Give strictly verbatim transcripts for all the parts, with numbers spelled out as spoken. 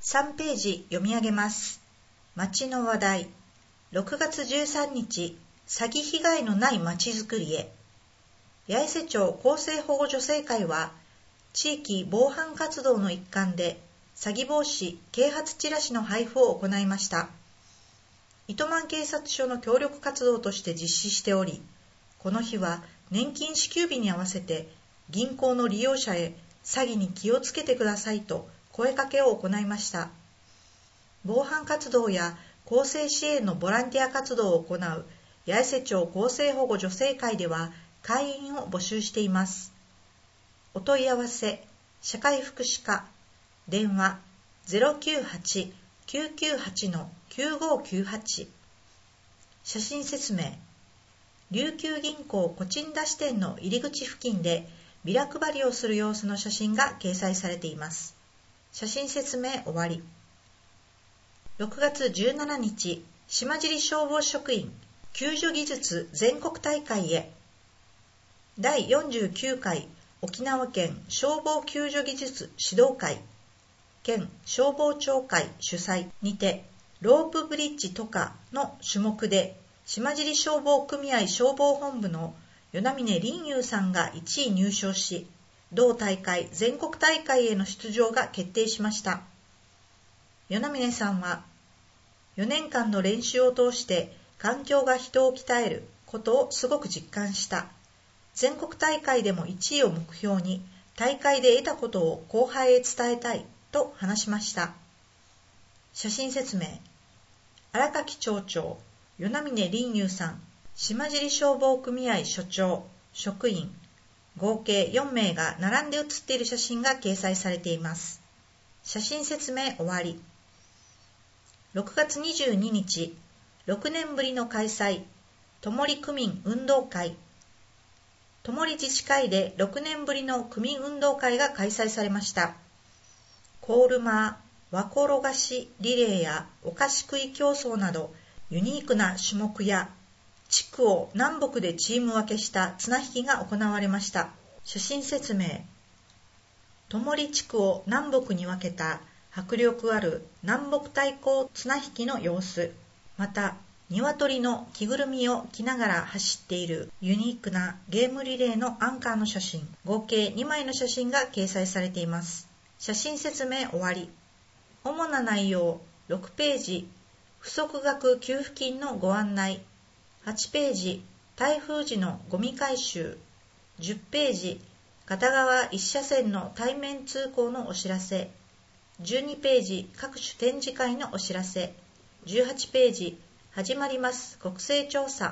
さんページ読み上げます。町の話題。ろくがつじゅうさんにち、詐欺被害のない町づくりへ。八重瀬町更生保護女性会は、地域防犯活動の一環で、詐欺防止啓発チラシの配布を行いました。糸満警察署の協力活動として実施しており、この日は年金支給日に合わせて、銀行の利用者へ詐欺に気をつけてくださいと声かけを行いました。防犯活動や更生支援のボランティア活動を行う八重瀬町更生保護女性会では会員を募集しています。お問い合わせ、社会福祉課、電話 ゼロきゅうはち きゅうきゅうはち きゅうごきゅうはち。写真説明。琉球銀行コチンダ支店の入り口付近でビラ配りをする様子の写真が掲載されています。写真説明終わり。ろくがつじゅうしちにち、島尻消防職員救助技術全国大会へ。だいよんじゅうきゅうかい沖縄県消防救助技術指導会県消防庁会主催にて、ロープブリッジとかの種目で島尻消防組合消防本部の与那嶺林優さんがいちい入賞し、同大会全国大会への出場が決定しました。与那嶺さんは、よねんかんの練習を通して環境が人を鍛えることをすごく実感した。全国大会でもいちいを目標に大会で得たことを後輩へ伝えたいと話しました。写真説明。荒垣町長、与那嶺林優さん、島尻消防組合所長、職員、合計よんめいが並んで写っている写真が掲載されています。写真説明終わり。ろくがつにじゅうににち、ろくねんぶりの開催、ともり区民運動会。ともり自治会でろくねんぶりの区民運動会が開催されました。コールマー、和ころがしリレーやお菓子食い競争など、ユニークな種目や地区を南北でチーム分けした綱引きが行われました。写真説明。ともり地区を南北に分けた迫力ある南北対抗綱引きの様子、また鶏の着ぐるみを着ながら走っているユニークなゲームリレーのアンカーの写真、合計にまいの写真が掲載されています。写真説明終わり。主な内容ろくページ、不足額給付金のご案内、はちページ、台風時のゴミ回収、じゅっページ、片側いち車線の対面通行のお知らせ、じゅうにページ、各種展示会のお知らせ、じゅうはちページ、始まります国勢調査。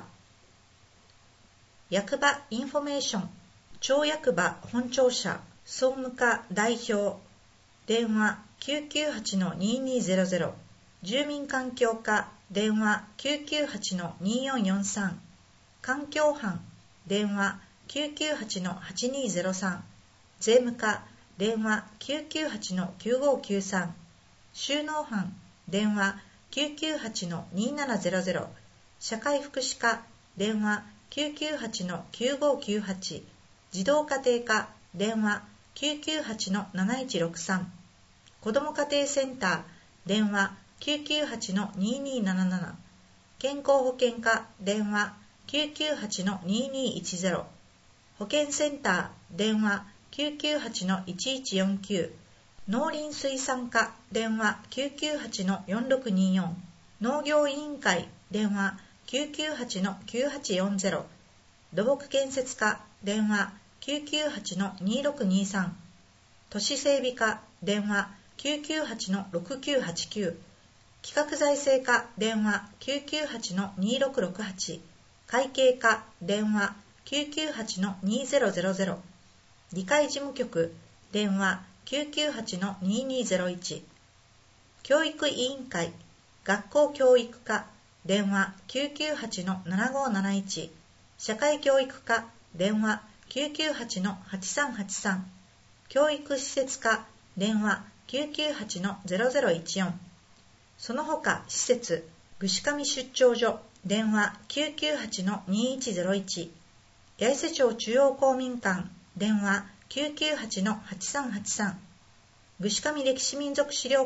役場インフォメーション、町役場本庁舎、総務課代表、電話 きゅうきゅうはち ににゼロゼロ、住民環境課電話 きゅうきゅうはち によんよんさん、環境班電話 きゅうきゅうはち はちにゼロさん、税務課電話 きゅうきゅうはち きゅうごきゅうさん、収納班電話 きゅうきゅうはち にななゼロゼロ、社会福祉課電話 きゅうきゅうはち きゅうごきゅうはち、児童家庭課電話 きゅうきゅうはち なないちろくさん、子ども家庭センター電話 きゅうきゅうはち にになななな、健康保険課電話 きゅうきゅうはち ににいちゼロ、保健センター電話 きゅうきゅうはち いちいちよんきゅう、農林水産課電話 きゅうきゅうはち よんろくによん、農業委員会電話 きゅうきゅうはち きゅうはちよんゼロ、土木建設課電話 きゅうきゅうはち にろくにさん、都市整備課電話 きゅうきゅうはち ろくきゅうはちきゅう、企画財政課電話 きゅうきゅうはち にろくろくはち、会計課電話 きゅうきゅうはち にゼロゼロゼロ、議会事務局電話 きゅうきゅうはち ににゼロいち、教育委員会学校教育課電話 きゅうきゅうはち ななごなないち、社会教育課電話 きゅうきゅうはち はちさんはちさん、教育施設課電話 きゅうきゅうはち ゼロゼロいちよん、その他施設串上出張所電話 きゅうきゅうはち にいちゼロいち、八重瀬町中央公民館電話 きゅうきゅうはち はちさんはちさん、串上歴史民俗資料館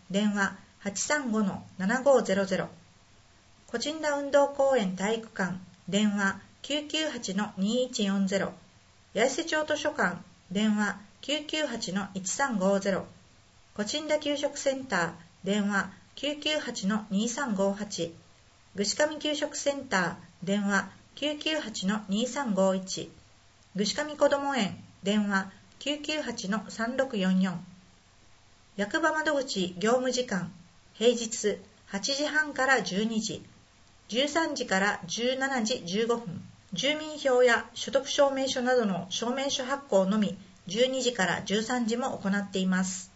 電話 はちさんごのななごーぜろぜろ。コチンダ運動公園体育館、電話 きゅうきゅうはちのにいちよんぜろ。八重瀬町図書館、電話 きゅうきゅうはちのいちさんごーぜろ。コチンダ給食センター、電話 きゅうきゅうはちのにさんごーはち。ぐしかみ給食センター、電話 きゅうきゅうはちのにさんごーいち。ぐしかみこども園、電話 きゅうきゅうはちのさんろくよんよん。役場窓口業務時間、平日はちじはんからじゅうにじ、じゅうさんじからじゅうしちじじゅうごふん、住民票や所得証明書などの証明書発行のみじゅうにじからじゅうさんじも行っています。